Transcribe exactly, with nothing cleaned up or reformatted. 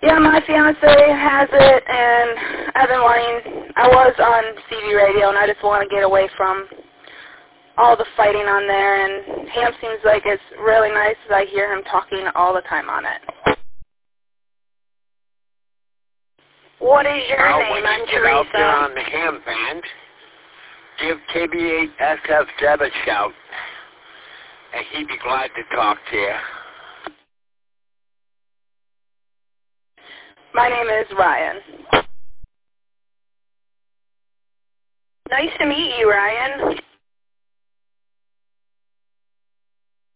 Yeah, my fiance has it, and I've been wanting, I was on C B radio, and I just want to get away from all the fighting on there, and Ham seems like it's really nice as I hear him talking all the time on it. What is your well, name? when I'm you get out there Teresa. on the Ham band, give K B eight S F Deb a shout, and he'd be glad to talk to you. My name is Ryan. Nice to meet you, Ryan.